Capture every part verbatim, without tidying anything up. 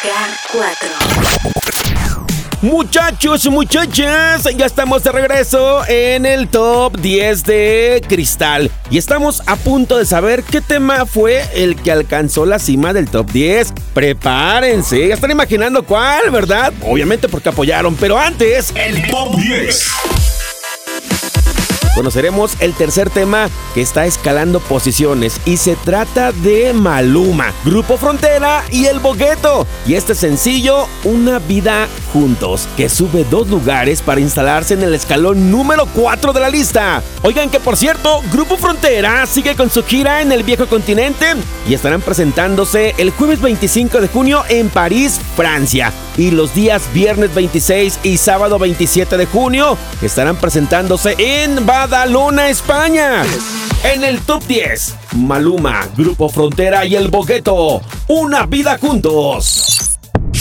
cuatro. Muchachos y muchachas, ya estamos de regreso en el Top diez de Cristal. Y estamos a punto de saber qué tema fue el que alcanzó la cima del Top diez. Prepárense, ya están imaginando cuál, ¿verdad? Obviamente porque apoyaron, pero antes... El Top diez. Conoceremos el tercer tema que está escalando posiciones y se trata de Maluma, Grupo Frontera y El Bogueto. Y este sencillo, Una Vida Juntos, que sube dos lugares para instalarse en el escalón número cuatro de la lista. Oigan que por cierto, Grupo Frontera sigue con su gira en el viejo continente y estarán presentándose el jueves veinticinco de junio en París, Francia. Y los días viernes veintiséis y sábado veintisiete de junio estarán presentándose en Badalona, España. En el Top diez, Maluma, Grupo Frontera y El Bogueto, Una Vida Juntos.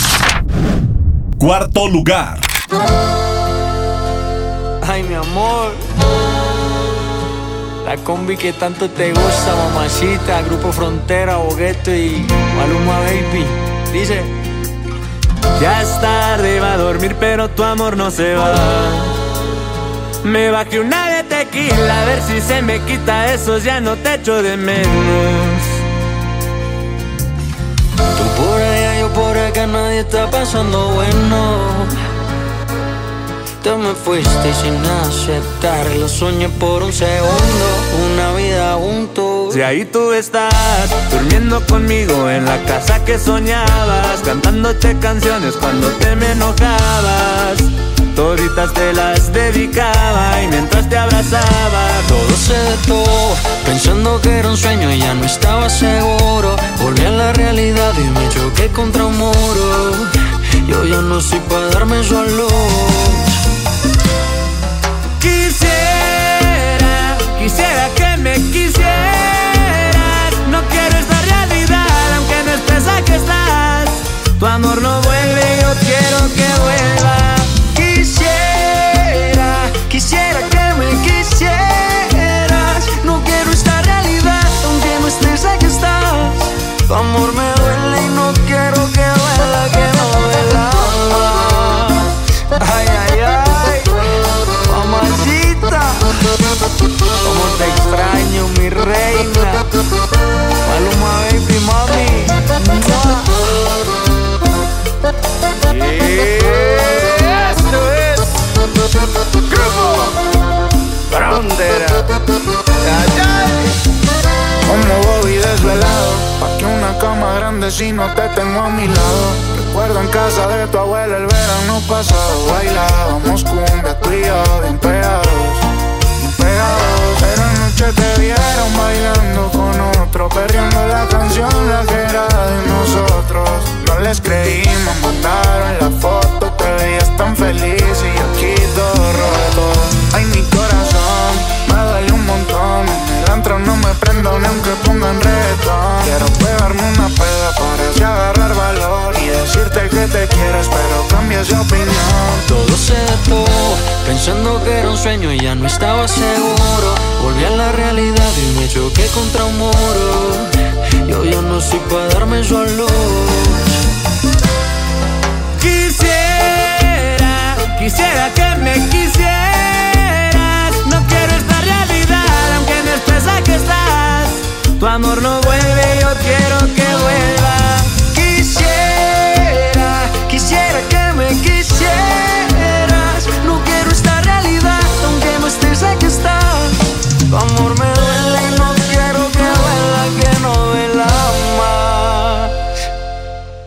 Cuarto lugar. Ay, mi amor, la combi que tanto te gusta, mamacita. Grupo Frontera, Bogueto y Maluma, baby. Dice: ya es tarde, va a dormir, pero tu amor no se va. Me bajé una de tequila, a ver si se me quita eso, ya no te echo de menos. Tú por allá, yo por acá, nadie está pasando bueno. Te me fuiste sin aceptar, lo soñé por un segundo, una vida juntos. Y ahí tú estás, durmiendo conmigo en la casa que soñabas, cantándote canciones cuando te me enojabas. Toditas te las dedicaba y mientras te abrazaba todo se detuvo, pensando que era un sueño y ya no estaba seguro. Volví a la realidad y me choqué contra un muro. Yo ya no soy para darme solo. Quisiera, quisiera que me quisieras. No quiero esta realidad, aunque no estés aquí estás. Tu amor no vuelve, yo quiero que vuelva. Quisiera, quisiera que me quisieras. No quiero esta realidad, aunque no estés aquí estás. Tu amor me duele y no quiero que duela, que no duela. Ay, ay, ay, mamacita, cómo te extraño, mi reina. Maluma, baby, mami. Esto es Grupo Frontera. Como Bobby desvelado, pa' que una cama grande si no te tengo a mi lado. Recuerdo en casa de tu abuela el verano pasado, bailábamos cumbia tú y yo bien pegados, bien pegados. Pero anoche te vieron bailando con otro, perreando la canción la que era de nosotros. No les creímos, mandaron la foto, te veías tan feliz y yo aquí todo roto. Ay, mi corazón, me duele un montón. En el antro no me prendo ni aunque pongan reggaetón. Quiero pegarme una peda para así agarrar valor y decirte que te quiero, espero cambies de opinión. Todo se detuvo, pensando que era un sueño y ya no estaba seguro. Volví a la realidad y me choqué contra un muro. Yo ya no soy para darme solo. Quisiera, quisiera que me quisieras. No quiero esta realidad, aunque no estés aquí estás. Tu amor no vuelve, yo quiero que vuelva. Quisiera, quisiera que me quisieras.